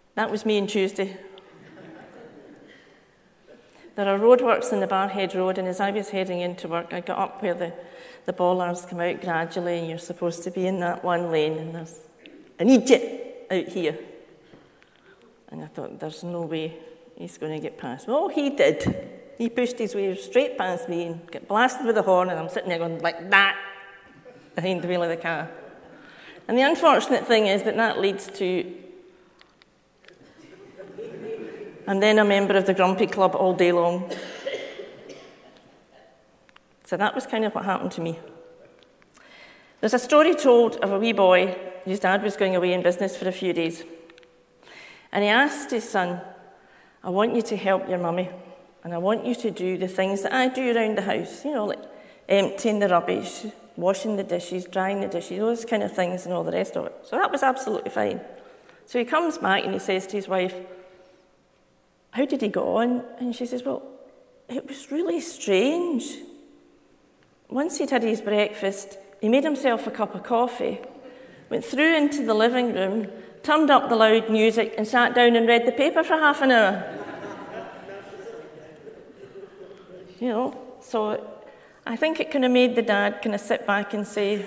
That was me on Tuesday. There are roadworks in the Barhead Road, and as I was heading into work, I got up where the bollards come out gradually, and you're supposed to be in that one lane, and there's an idiot out here. And I thought, there's no way he's going to get past. Well, he did. He pushed his way straight past me and got blasted with the horn, and I'm sitting there going like that behind the wheel of the car. And the unfortunate thing is that leads to I'm then a member of the Grumpy Club all day long. So that was kind of what happened to me. There's a story told of a wee boy whose dad was going away in business for a few days. And he asked his son, I want you to help your mummy, and I want you to do the things that I do around the house, like emptying the rubbish, washing the dishes, drying the dishes, those kind of things and all the rest of it. So that was absolutely fine. So he comes back and he says to his wife, how did he go on? And she says, well, it was really strange. Once he'd had his breakfast, he made himself a cup of coffee, went through into the living room, turned up the loud music and sat down and read the paper for half an hour. So I think it kind of made the dad kind of sit back and say,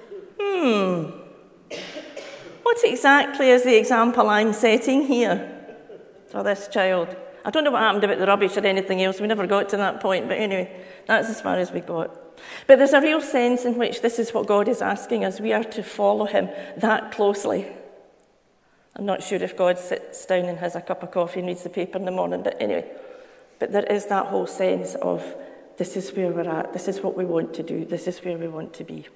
what exactly is the example I'm setting here for this child? I don't know what happened about the rubbish or anything else. We never got to that point, but anyway, that's as far as we got. But there's a real sense in which this is what God is asking us. We are to follow him that closely. I'm not sure if God sits down and has a cup of coffee and reads the paper in the morning, but anyway. But there is that whole sense of this is where we're at, this is what we want to do, this is where we want to be.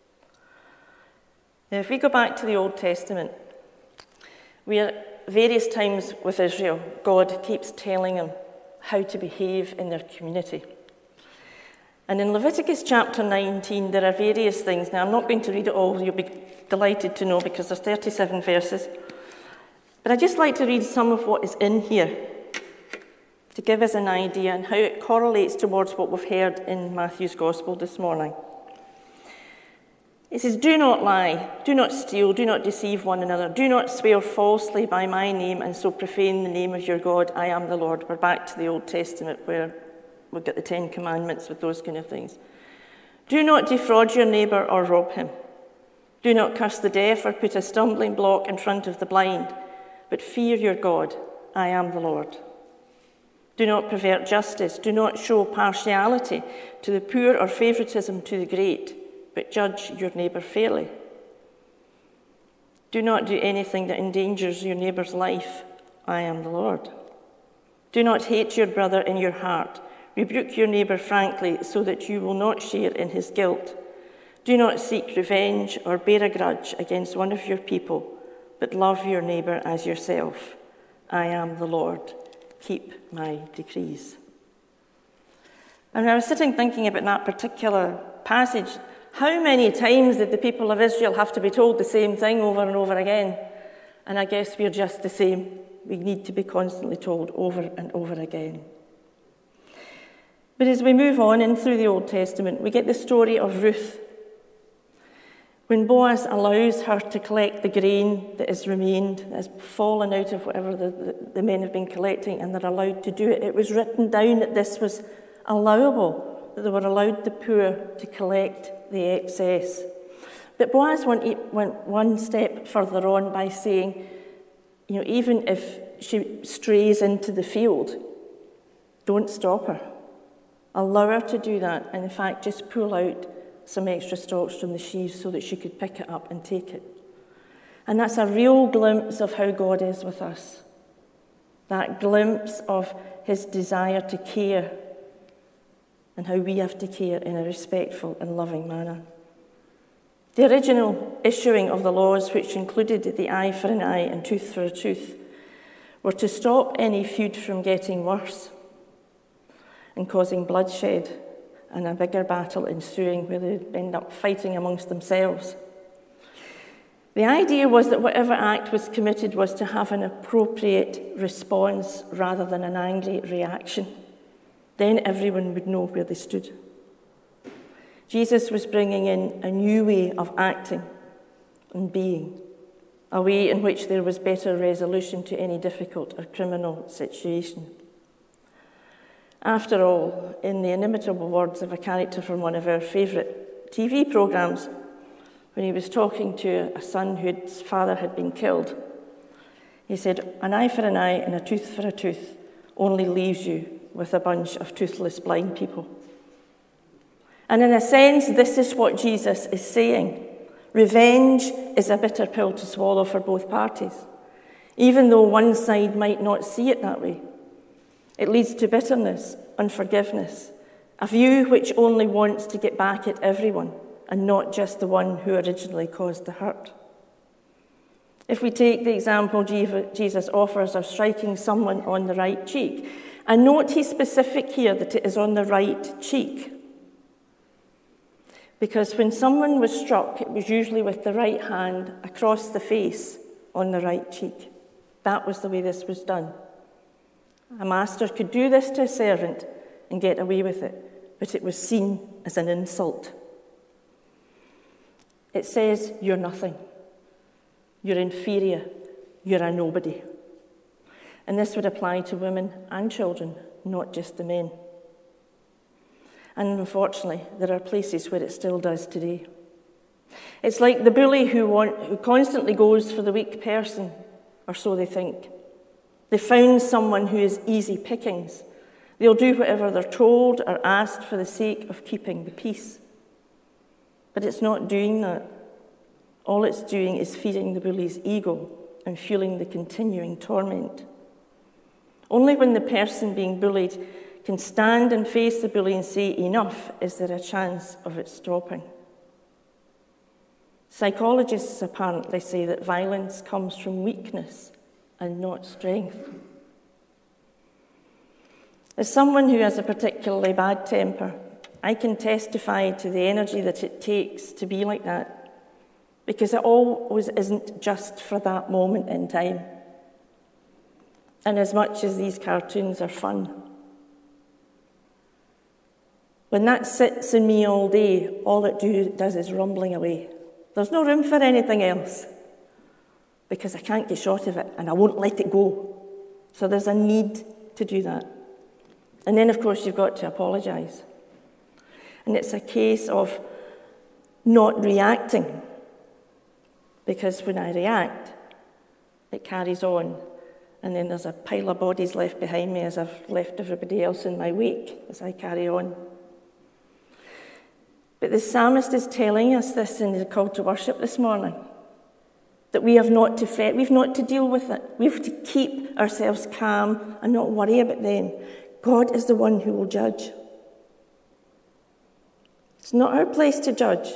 Now, if we go back to the Old Testament, we are various times with Israel, God keeps telling them how to behave in their community. And in Leviticus chapter 19, there are various things. Now, I'm not going to read it all, you'll be delighted to know, because there's 37 verses. But I'd just like to read some of what is in here to give us an idea and how it correlates towards what we've heard in Matthew's Gospel this morning. It says, do not lie, do not steal, do not deceive one another, do not swear falsely by my name and so profane the name of your God. I am the Lord. We're back to the Old Testament where we've got the 10 Commandments with those kind of things. Do not defraud your neighbour or rob him. Do not curse the deaf or put a stumbling block in front of the blind, but fear your God. I am the Lord. Do not pervert justice. Do not show partiality to the poor or favouritism to the great, but judge your neighbour fairly. Do not do anything that endangers your neighbour's life. I am the Lord. Do not hate your brother in your heart. Rebuke your neighbour frankly so that you will not share in his guilt. Do not seek revenge or bear a grudge against one of your people, but love your neighbour as yourself. I am the Lord. Keep my decrees. And I was sitting thinking about that particular passage. How many times did the people of Israel have to be told the same thing over and over again? And I guess we're just the same. We need to be constantly told over and over again. But as we move on in through the Old Testament, we get the story of Ruth. When Boaz allows her to collect the grain that has remained, that has fallen out of whatever the men have been collecting, and they're allowed to do it, it was written down that this was allowable, that they were allowed the poor to collect the excess. But Boaz went one step further on by saying, even if she strays into the field, don't stop her. Allow her to do that, and in fact, just pull out some extra stalks from the sheaves so that she could pick it up and take it. And that's a real glimpse of how God is with us. That glimpse of his desire to care and how we have to care in a respectful and loving manner. The original issuing of the laws, which included the eye for an eye and tooth for a tooth, were to stop any feud from getting worse and causing bloodshed and a bigger battle ensuing where they'd end up fighting amongst themselves. The idea was that whatever act was committed was to have an appropriate response rather than an angry reaction. Then everyone would know where they stood. Jesus was bringing in a new way of acting and being, a way in which there was better resolution to any difficult or criminal situation. After all, in the inimitable words of a character from one of our favourite TV programmes, when he was talking to a son whose father had been killed, he said, "An eye for an eye and a tooth for a tooth only leaves you with a bunch of toothless blind people." And in a sense, this is what Jesus is saying. Revenge is a bitter pill to swallow for both parties, even though one side might not see it that way. It leads to bitterness, unforgiveness, a view which only wants to get back at everyone and not just the one who originally caused the hurt. If we take the example Jesus offers of striking someone on the right cheek, and note he's specific here that it is on the right cheek. Because when someone was struck, it was usually with the right hand across the face on the right cheek. That was the way this was done. A master could do this to a servant and get away with it, but it was seen as an insult. It says, you're nothing. You're inferior. You're a nobody. And this would apply to women and children, not just the men. And unfortunately, there are places where it still does today. It's like the bully who constantly goes for the weak person, or so they think. They found someone who is easy pickings. They'll do whatever they're told or asked for the sake of keeping the peace. But it's not doing that. All it's doing is feeding the bully's ego and fueling the continuing torment. Only when the person being bullied can stand and face the bully and say enough is there a chance of it stopping. Psychologists apparently say that violence comes from weakness and not strength. As someone who has a particularly bad temper, I can testify to the energy that it takes to be like that, because it always isn't just for that moment in time. And as much as these cartoons are fun, when that sits in me all day, all it does is rumbling away. There's no room for anything else, because I can't get short of it and I won't let it go. So there's a need to do that. And then, of course, you've got to apologise. And it's a case of not reacting, because when I react, it carries on. And then there's a pile of bodies left behind me as I've left everybody else in my wake as I carry on. But the psalmist is telling us this in the call to worship this morning, that we have not to fret, we've not to deal with it. We have to keep ourselves calm and not worry about them. God is the one who will judge. It's not our place to judge.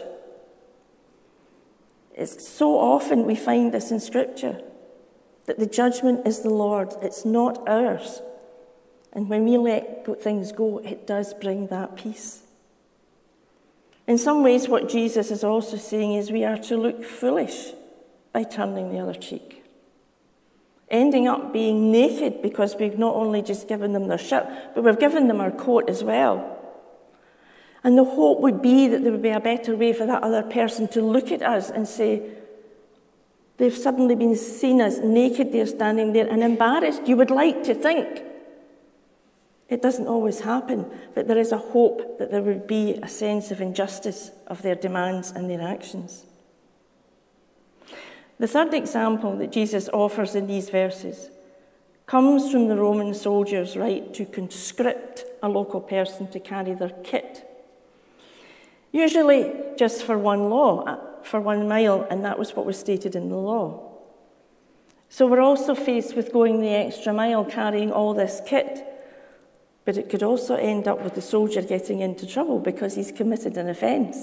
It's so often we find this in Scripture, that the judgment is the Lord's, it's not ours. And when we let things go, it does bring that peace. In some ways, what Jesus is also saying is we are to look foolish by turning the other cheek. Ending up being naked because we've not only just given them their shirt, but we've given them our coat as well. And the hope would be that there would be a better way for that other person to look at us and say, they've suddenly been seen as naked, they're standing there and embarrassed. You would like to think. It doesn't always happen, but there is a hope that there would be a sense of injustice of their demands and their actions. The third example that Jesus offers in these verses comes from the Roman soldiers' right to conscript a local person to carry their kit. Usually just for 1 mile, and that was what was stated in the law. So we're also faced with going the extra mile, carrying all this kit. But it could also end up with the soldier getting into trouble because he's committed an offence.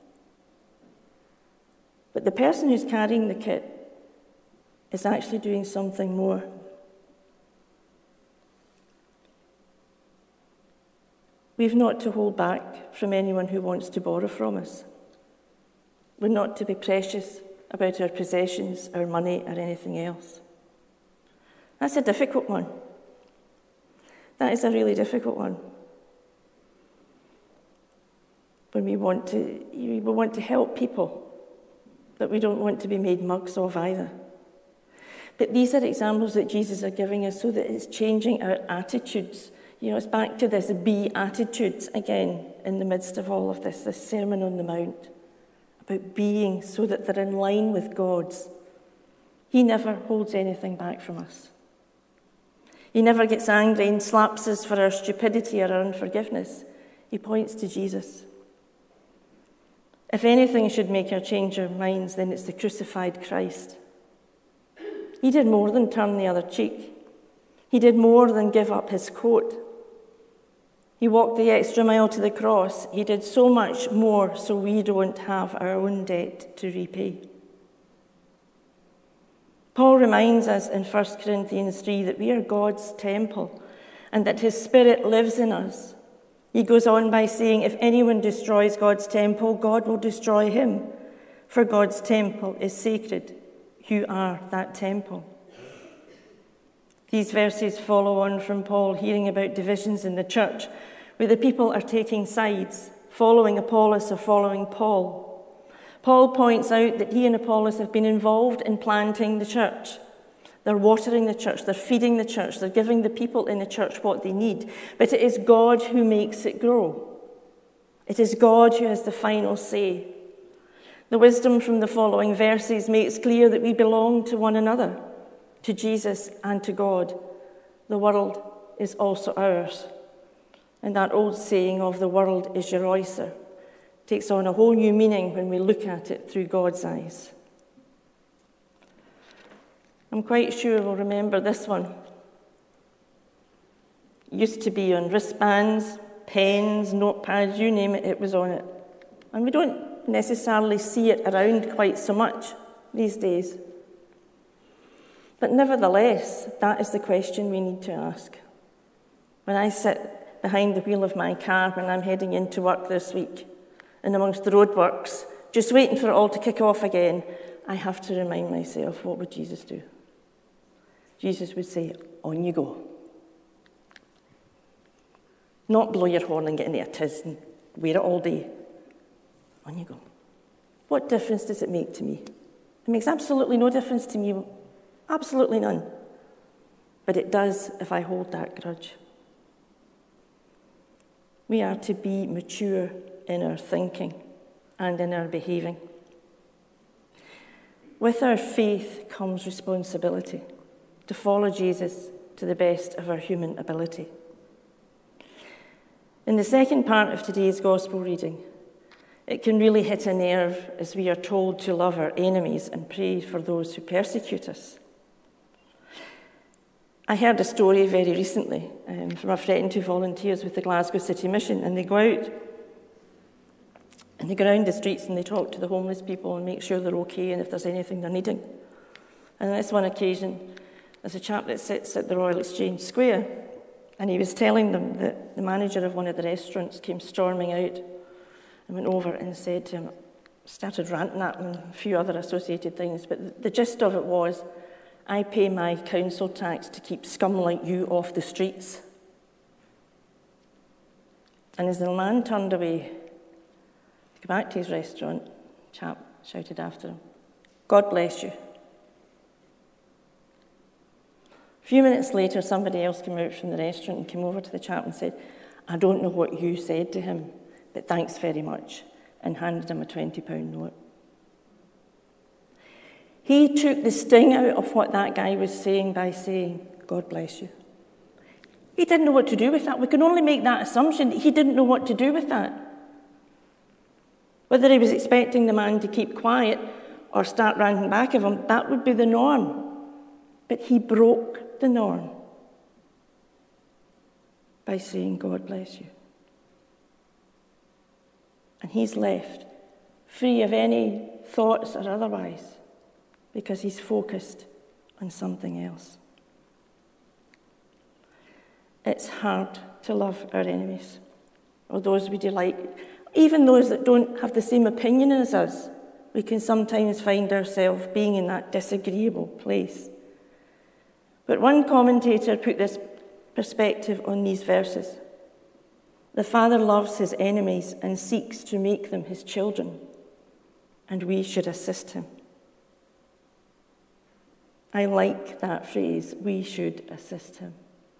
But the person who's carrying the kit is actually doing something more. We've not to hold back from anyone who wants to borrow from us. We're not to be precious about our possessions, our money, or anything else. That's a difficult one. That is a really difficult one. When we want to help people, but we don't want to be made mugs of either. But these are examples that Jesus are giving us so that it's changing our attitudes. You know, it's back to this be attitudes again in the midst of all of this Sermon on the Mount, about being so that they're in line with God's. He never holds anything back from us. He never gets angry and slaps us for our stupidity or our unforgiveness. He points to Jesus. If anything should make us change our minds, then it's the crucified Christ. He did more than turn the other cheek. He did more than give up his coat. He walked the extra mile to the cross. He did so much more so we don't have our own debt to repay. Paul reminds us in 1 Corinthians 3 that we are God's temple and that his Spirit lives in us. He goes on by saying, if anyone destroys God's temple, God will destroy him, for God's temple is sacred. You are that temple. These verses follow on from Paul hearing about divisions in the church, where the people are taking sides, following Apollos or following Paul. Paul points out that he and Apollos have been involved in planting the church. They're watering the church, they're feeding the church, they're giving the people in the church what they need. But it is God who makes it grow. It is God who has the final say. The wisdom from the following verses makes clear that we belong to one another, to Jesus and to God. The world is also ours. And that old saying of the world is your oyster takes on a whole new meaning when we look at it through God's eyes. I'm quite sure we'll remember this one. It used to be on wristbands, pens, notepads, you name it, it was on it. And we don't necessarily see it around quite so much these days. But nevertheless, that is the question we need to ask. When I sit behind the wheel of my car when I'm heading into work this week, and amongst the roadworks, just waiting for it all to kick off again, I have to remind myself, what would Jesus do? Jesus would say, on you go. Not blow your horn and get into a tiz and wear it all day. On you go. What difference does it make to me? It makes absolutely no difference to me. Absolutely none. But it does if I hold that grudge. We are to be mature in our thinking and in our behaving. With our faith comes responsibility to follow Jesus to the best of our human ability. In the second part of today's gospel reading, it can really hit a nerve as we are told to love our enemies and pray for those who persecute us. I heard a story very recently from a friend who volunteers with the Glasgow City Mission, and they go out and they go around the streets and they talk to the homeless people and make sure they're okay and if there's anything they're needing. And on this one occasion, there's a chap that sits at the Royal Exchange Square, and he was telling them that the manager of one of the restaurants came storming out and went over and said to him, started ranting at him and a few other associated things, but the gist of it was, I pay my council tax to keep scum like you off the streets. And as the man turned away to go back to his restaurant, the chap shouted after him, God bless you. A few minutes later, somebody else came out from the restaurant and came over to the chap and said, I don't know what you said to him, but thanks very much, and handed him a £20 note. He took the sting out of what that guy was saying by saying, God bless you. He didn't know what to do with that. We can only make that assumption. He didn't know what to do with that. Whether he was expecting the man to keep quiet or start ranting back at him, that would be the norm. But he broke the norm by saying, God bless you. And he's left free of any thoughts or otherwise because he's focused on something else. It's hard to love our enemies or those we dislike. Even those that don't have the same opinion as us, we can sometimes find ourselves being in that disagreeable place. But one commentator put this perspective on these verses. The Father loves his enemies and seeks to make them his children, and we should assist him. I like that phrase, we should assist him.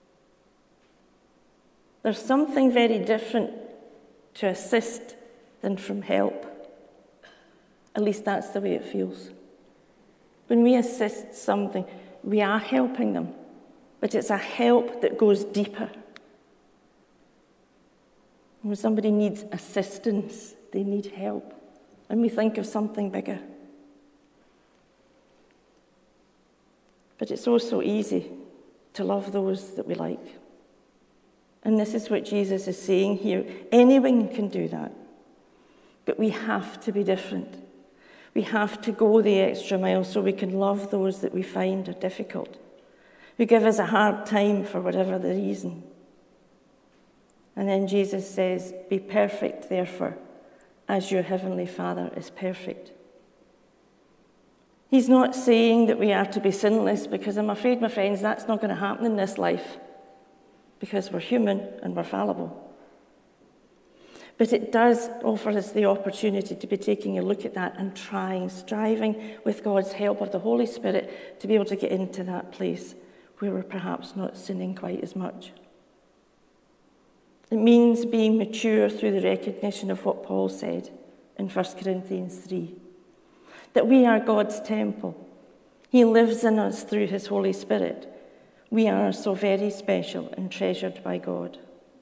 There's something very different to assist than from help. At least that's the way it feels. When we assist something, we are helping them, but it's a help that goes deeper. When somebody needs assistance, they need help, and we think of something bigger. But it's also easy to love those that we like. And this is what Jesus is saying here. Anyone can do that. But we have to be different. We have to go the extra mile so we can love those that we find are difficult, who give us a hard time for whatever the reason. And then Jesus says, be perfect, therefore, as your heavenly Father is perfect. He's not saying that we are to be sinless, because I'm afraid, my friends, that's not going to happen in this life, because we're human and we're fallible. But it does offer us the opportunity to be taking a look at that and striving with God's help of the Holy Spirit to be able to get into that place where we're perhaps not sinning quite as much. It means being mature through the recognition of what Paul said in 1 Corinthians 3, that we are God's temple. He lives in us through his Holy Spirit. We are so very special and treasured by God.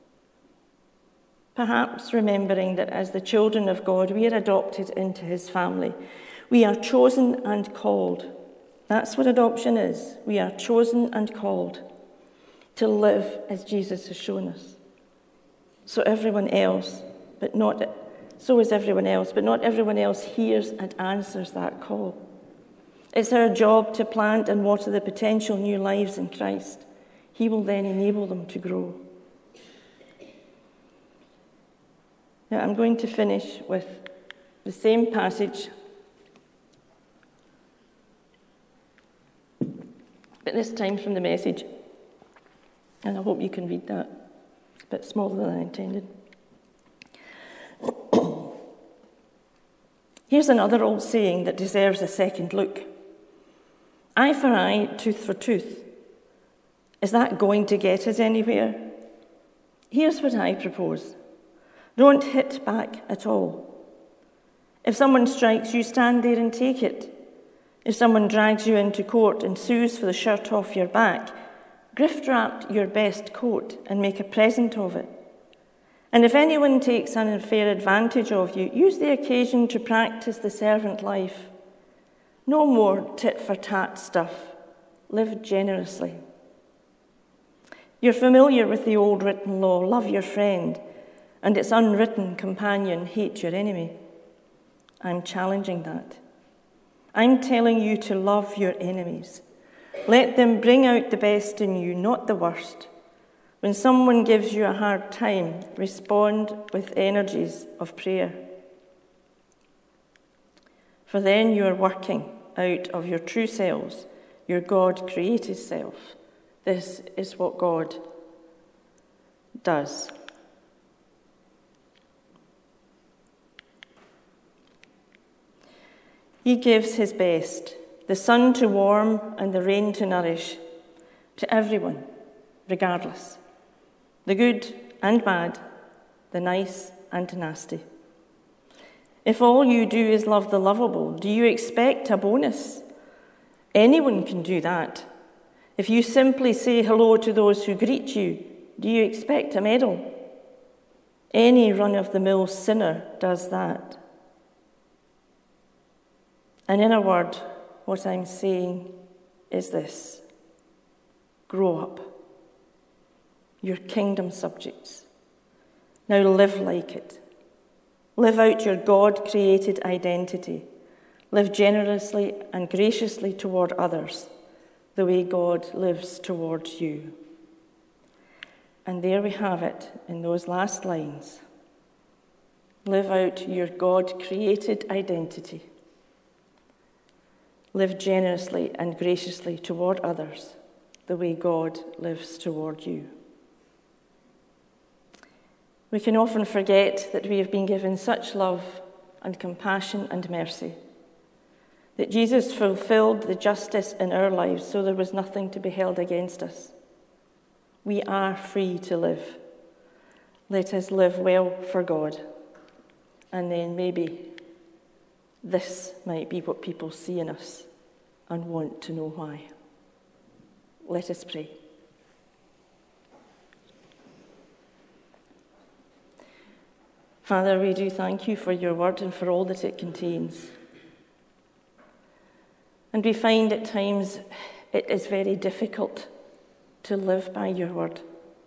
Perhaps remembering that as the children of God, we are adopted into his family. We are chosen and called. That's what adoption is. We are chosen and called to live as Jesus has shown us. So is everyone else, but not everyone else hears and answers that call. It's our job to plant and water the potential new lives in Christ. He will then enable them to grow. Now, I'm going to finish with the same passage, but this time from the Message. And I hope you can read that. It's a bit smaller than I intended. Here's another old saying that deserves a second look. Eye for eye, tooth for tooth. Is that going to get us anywhere? Here's what I propose. Don't hit back at all. If someone strikes you, stand there and take it. If someone drags you into court and sues for the shirt off your back, gift-wrap your best coat and make a present of it. And if anyone takes an unfair advantage of you, use the occasion to practice the servant life. No more tit-for-tat stuff. Live generously. You're familiar with the old written law, love your friend, and its unwritten companion, hate your enemy. I'm challenging that. I'm telling you to love your enemies. Let them bring out the best in you, not the worst. When someone gives you a hard time, respond with energies of prayer. For then you are working out of your true selves, your God-created self. This is what God does. He gives his best, the sun to warm and the rain to nourish, to everyone, regardless, the good and bad, the nice and nasty. If all you do is love the lovable, do you expect a bonus? Anyone can do that. If you simply say hello to those who greet you, do you expect a medal? Any run-of-the-mill sinner does that. And in a word, what I'm saying is this. Grow up. You're kingdom subjects. Now live like it. Live out your God-created identity. Live generously and graciously toward others, the way God lives towards you. And there we have it in those last lines. Live out your God-created identity. Live generously and graciously toward others, the way God lives toward you. We can often forget that we have been given such love and compassion and mercy, that Jesus fulfilled the justice in our lives so there was nothing to be held against us. We are free to live. Let us live well for God. And then maybe this might be what people see in us and want to know why. Let us pray. Father, we do thank you for your word and for all that it contains. And we find at times it is very difficult to live by your word.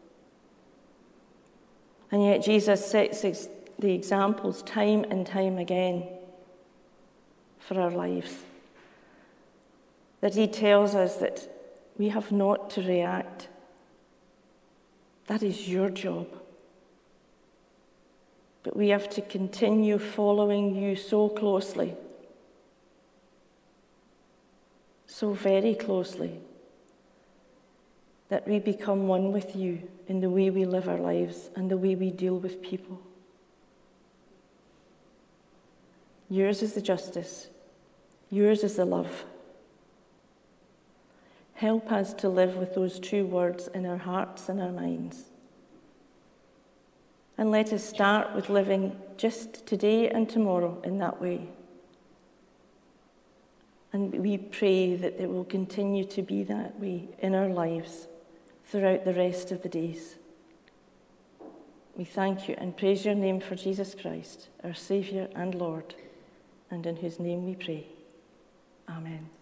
And yet Jesus sets the examples time and time again for our lives. That he tells us that we have not to react. That is your job. But we have to continue following you so closely, so very closely, that we become one with you in the way we live our lives and the way we deal with people. Yours is the justice. Yours is the love. Help us to live with those true words in our hearts and our minds. And let us start with living just today and tomorrow in that way. And we pray that it will continue to be that way in our lives throughout the rest of the days. We thank you and praise your name for Jesus Christ, our Saviour and Lord, and in whose name we pray. Amen.